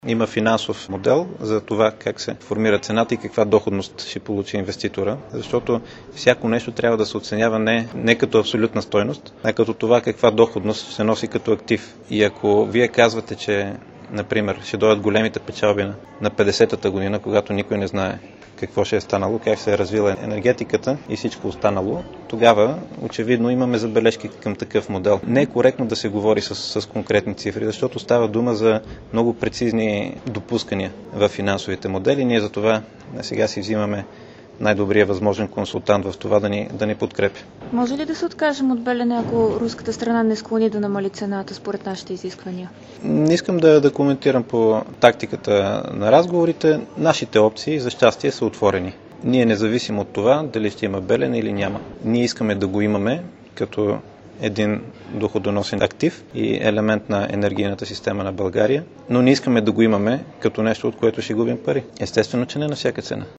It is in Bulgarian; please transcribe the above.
Има финансов модел за това как се формира цената и каква доходност ще получи инвеститора, защото всяко нещо трябва да се оценява не като абсолютна стойност, а като това каква доходност се носи като актив. И ако вие казвате, че, например, ще дойдат големите печалби на 50-та година, когато никой не знае какво ще е станало, как се е развила енергетиката и всичко останало, тогава очевидно имаме забележки към такъв модел. Не е коректно да се говори с конкретни цифри, защото става дума за много прецизни допускания в финансовите модели. Ние за това сега си взимаме най-добрия възможен консултант в това да ни подкрепи. Може ли да се откажем от Белене, ако руската страна не склони да намали цената според нашите изисквания? Не искам да коментирам по тактиката на разговорите. Нашите опции за щастие са отворени. Ние независимо от това дали ще има Белене или няма. Ние искаме да го имаме като един доходоносен актив и елемент на енергийната система на България, но не искаме да го имаме като нещо, от което ще губим пари. Естествено, че не на всяка цена.